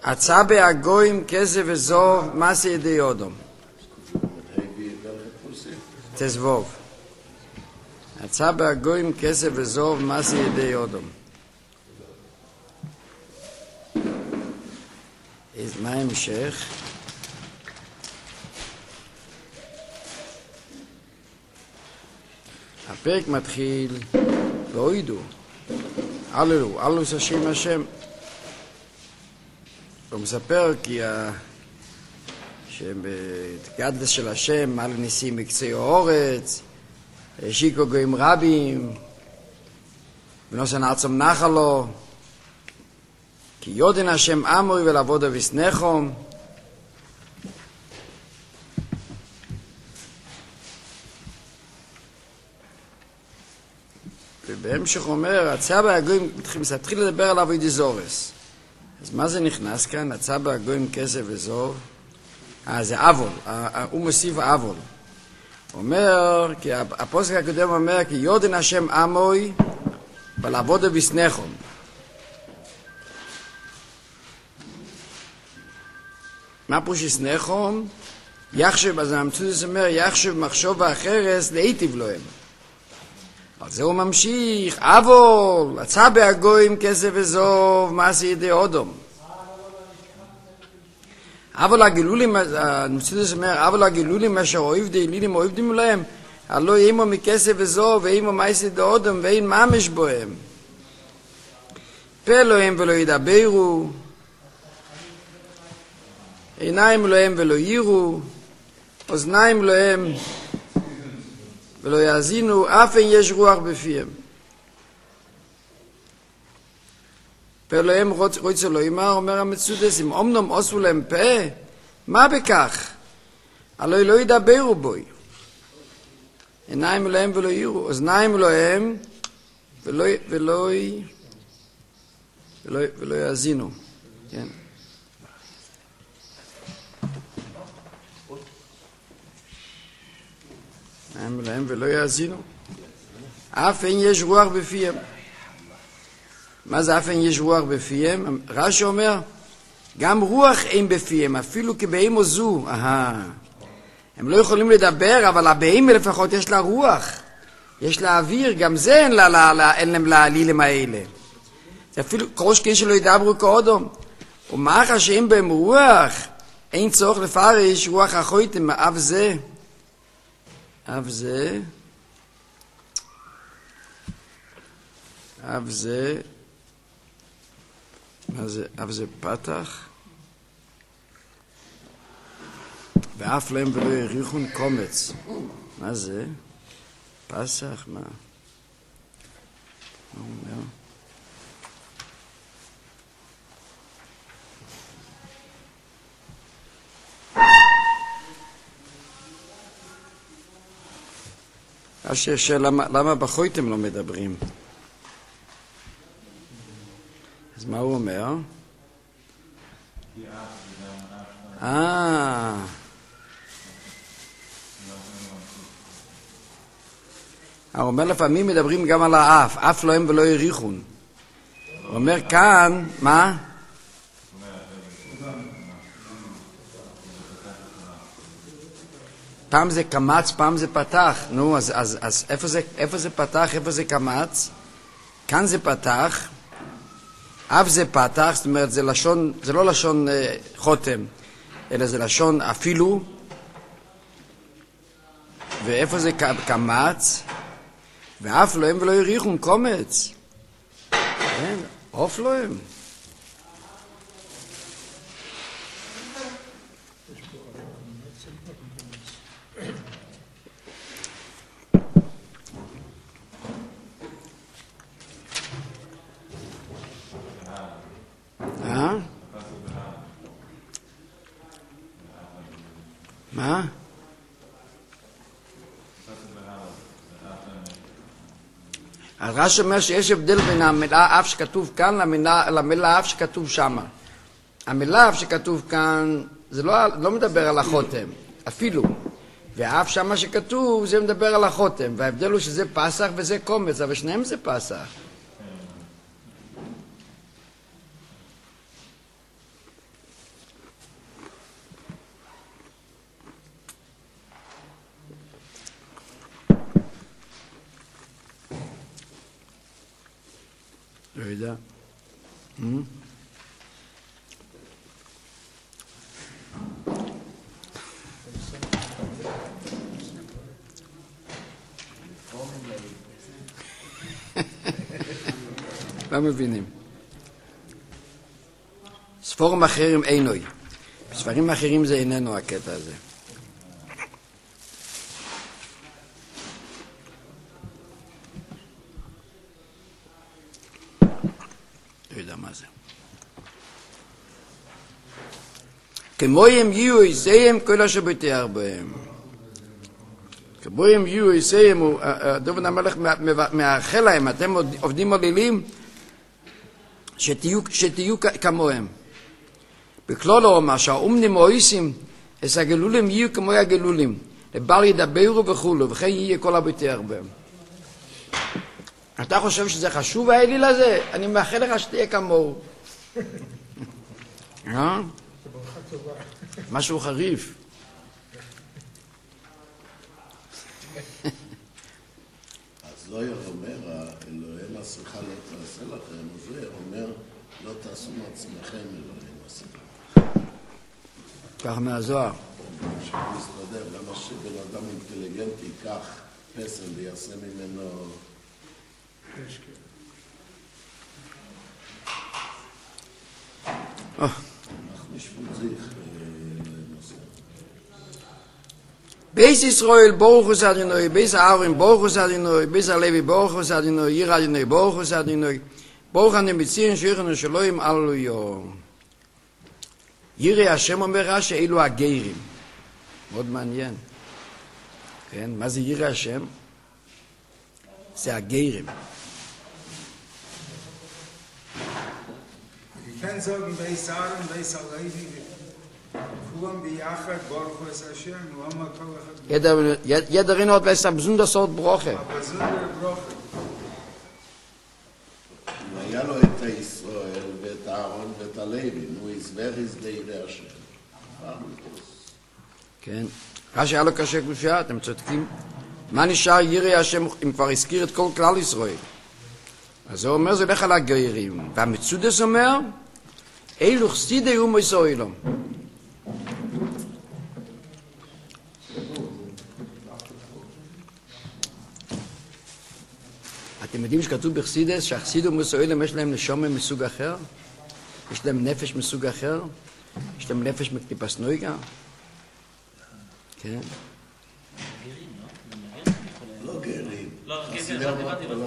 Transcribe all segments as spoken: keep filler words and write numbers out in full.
עצה בהגויים כסף וזוב מסי ידי אודום. תזבוב. עצה בהגויים כסף וזוב מסי ידי אודום. מה ההמשך? הפרק מתחיל לא ידעו אללו, אללו זה השם השם. הוא מספר כי ה... שבגדלס של השם על ניסים בקצה האורץ שיקו גויים רבים ונוסן עצום נחלו כי יודן השם אמוי ולעבוד וסנחום. ובהמשך אומר, הצבא הגויים מתחיל לדבר על אבוי דזורס. אז מה זה נכנס כאן? הצבא הגויים כסף וזוב. אה, זה אבול. הוא מוסיף אבול. אומר, כי הפוסק הקודם אומר, כי יודן השם אמוי ולעבוד וסנחום. מה פרוש סנחום? יחשב, אז המצודס אומר, יחשב מחשוב ואחרס להיטיב להם. על זה הוא ממשיך, אבול, עצה בהגויים כסף וזוב, מעשי ידי אודום. אבול הגילולים, המצודס אומר, אבול הגילולים אשר אוהב דהילילים אוהבים להם, הלא אימו מכסף וזוב, ואימו מעשי ידי אודום, ואין ממש בוהם. פה להם ולא ידברו, עיניים להם ולא יראו, אוזניים להם ולא יאזינו, אף אין יש רוח בפיהם. פה להם רוצה לא יאמר, אומר המצודס, אם אומנם עשו להם פה, מה בכך? הלא לא ידברו בוי. עיניים להם ולא יראו, אוזניים להם ולא, ולא, ולא, ולא יאזינו. כן. הם להם ולא יאזינו. אף אין יש רוח בפיהם. מה זה אף אין יש רוח בפיהם? רש"י אומר, גם רוח אין בפיהם, אפילו כבהמה זו. אהה. הם לא יכולים לדבר, אבל הבהמה לפחות יש לה רוח. יש לה אוויר, גם זה אין, לה, לה, לה, אין להם לעלילים האלה. זה אפילו קרוש כן שלא ידברו כאודום. ומאחר שאין בהם רוח, אין צורך לפרש רוח החויתם מאף זה. אף זה, אף זה, מה זה, אף זה פתח, ואף להם ולא יריחון קומץ. מה זה? פסח, מה? מה הוא אומר? השאלה, למה, למה בחויתם לא מדברים? אז מה הוא אומר? אה. הוא אומר לפעמים מדברים גם על האף, אף לא הם ולא יריחון. הוא אומר כאן, מה? פעם זה קמץ, פעם זה פתח. נו, אז, אז, אז איפה זה, איפה זה פתח, איפה זה קמץ? כאן זה פתח, אף זה פתח, זאת אומרת, זה לשון, זה לא לשון אה, חותם, אלא זה לשון אפילו. ואיפה זה קמץ? ואף לא הם ולא יריחון קומץ. כן, אוף לא הם. מה? אז רש"י אומר שיש הבדל בין המילה אף שכתוב כאן למילה, למילה אף שכתוב שם. המילה אף שכתוב כאן זה לא, לא מדבר על החותם, אפילו. ואף שמה שכתוב זה מדבר על החותם. וההבדל הוא שזה פסח וזה קומץ, אבל שניהם זה פסח. יודע. לא מבינים. ספורים אחרים אינוי. בספרים אחרים זה איננו הקטע הזה. לא יודע מה זה. כמו הם יהיו יסיים כל אשר בטח בהם. כמו הם יהיו יסיים, דוד המלך מאחל להם, אתם עובדים עלילים, שתהיו כמוהם. בכלול אומר שהאומנים מויסים, אז הגלולים יהיו כמו הגלולים, לבל ידברו וכולו, וכן יהיה כל הבטח בהם. אתה חושב שזה חשוב האליל הזה? אני מאחל לך שתהיה כמוהו. אה? משהו חריף. אז לא אומר, אלוהים עשך לא תעשה לכם, זה אומר, לא תעשו מעצמכם אלוהים עשך. כך מהזוהר. שמסתדר, למה שבן אדם אינטליגנטי ייקח פסל ויעשה ממנו... אנחנו נשפוט זיך לנושא. בייס ישראל בורכוס אדינוי, בייס האורים בורכוס אדינוי, בייס הלוי בורכוס אדינוי, ירא אדינוי בורכוס אדינוי, ברוך אני מציין שיחנו שלוים אלוהיו. ירא השם אומר רש"י, אלו הגיירים. מאוד מעניין. כן, מה זה ירא השם? זה הגיירים. Ich kann sagen, bei Saren, bei Salavi, fuhren wir Jachad, Baruch was Hashem, Lama Kalachat. Jeder in hat weiß eine besondere Sort Broche. Aber besondere Broche. היה לו את הישראל ואת הארון ואת הלוי, נו יזבר יזדה ידי השם. כן. רש"י היה לו קשה קושייה, אתם צודקים. מה נשאר ירא השם, אם כבר הזכיר את כל כלל ישראל? אז הוא אומר, זה הולך על הגיירים. והמצודס אומר, אילו חסידי ומויסוילום. אתם יודעים שכתוב בחסידס שהחסיד ומויסוילום יש להם נשמה מסוג אחר? יש להם נפש מסוג אחר? יש להם נפש מקליפס נויגה? כן. לא גרים. לא, גרים, לא דיברתי לו.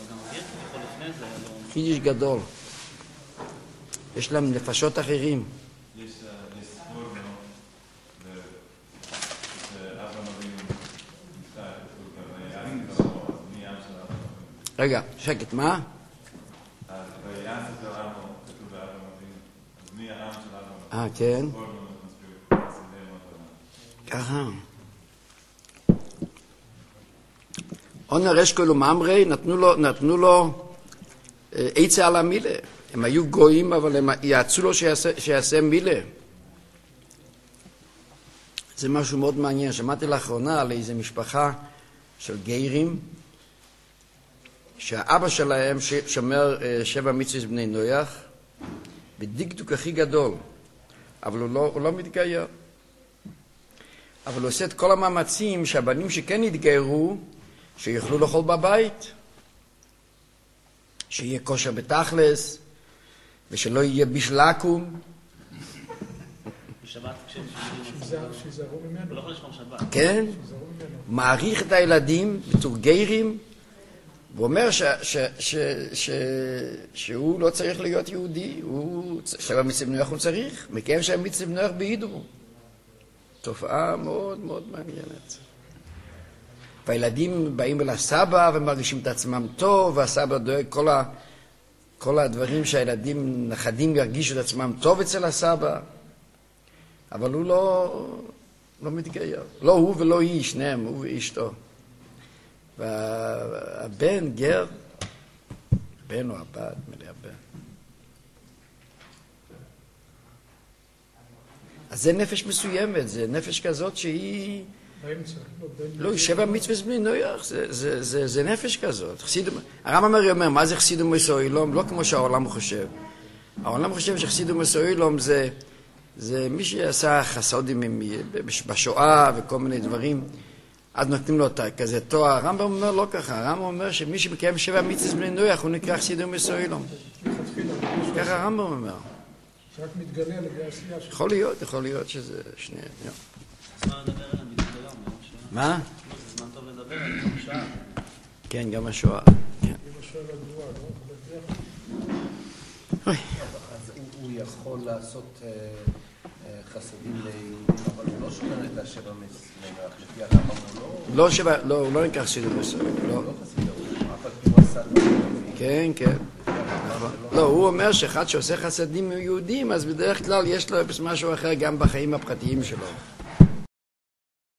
חידוש גדול. יש להם נפשות אחרים. יש סיפור מאוד, שאברהם אבינו נפטר, ויען כתוב, מי ים של אברהם אבינו. רגע, שקט, מה? אז ויען של אברהם כתוב באברהם אבינו, אז מי העם של אברהם אבינו? אה, כן. סיפור מאוד מסביר, ככה. עונר אשכול וממרי נתנו לו, נתנו לו עצה על המילה. הם היו גויים, אבל הם יעצו לו שיעשה, שיעשה מילה. זה משהו מאוד מעניין. שמעתי לאחרונה על איזו משפחה של גיירים, שהאבא שלהם שומר שבע מצוות בני נויח, בדקדוק הכי גדול, אבל הוא לא, הוא לא מתגייר. אבל הוא עושה את כל המאמצים שהבנים שכן יתגיירו, שיוכלו לאכול בבית, שיהיה כושר בתכלס, ושלא יהיה בשלקום. בשבת שיזהרו ממנו. הוא לא יכול לשמור שבת. כן? הוא מעריך את הילדים בתור גיירים, והוא אומר ש, ש, ש, ש, שהוא לא צריך להיות יהודי, הוא, שבע מצוות נויח הוא צריך, מכיוון שהמצוות נויח בהידרו. תופעה מאוד מאוד מעניינת. והילדים באים אל הסבא ומרגישים את עצמם טוב, והסבא דואג כל, ה, כל הדברים שהילדים, נכדים ירגישו את עצמם טוב אצל הסבא, אבל הוא לא, לא מתגייר. לא הוא ולא היא, שניהם, הוא ואשתו. והבן גר, בן או הבת, מלא הבן. אז זה נפש מסוימת, זה נפש כזאת שהיא באמצע, לא בין... לא, שבע מצוות בני נויח, זה, זה, זה, זה נפש כזאת. חסידום, הרמב"ם אומר, מה זה חסידום מסוילום? לא כמו שהעולם חושב. העולם חושב שחסידום מסוילום זה, זה מי שעשה חסודים בשואה וכל מיני דברים, אז נותנים לו כזה תואר. הרמב"ם אומר לא ככה, הרמב"ם אומר שמי שמקיים שבע מצוות בני נויח הוא נקרא חסידום מסוילום. ככה הרמב"ם אומר. שרק מתגלה על ידי העשייה שלו. יכול להיות, יכול להיות שזה שני... זמן לדבר עליהם בדיוק היום, יום שעה. מה? זה זמן טוב לדבר עליהם, יום שעה. כן, גם השואה. כן. אם השואל הגבוהה, לא? אוי. אז הוא יכול לעשות חסדים ליהודים, אבל הוא לא שומר את השבע מצוות, לפי הרמב"ם הוא לא... לא שבע, לא, הוא לא נקרא חסידום מסוילום, לא. לא חסיד, אף על פי הוא עשה דברים. כן, כן. לא, הוא אומר שאחד שעושה חסדים עם יהודים, אז בדרך כלל יש לו משהו אחר גם בחיים הפרטיים שלו.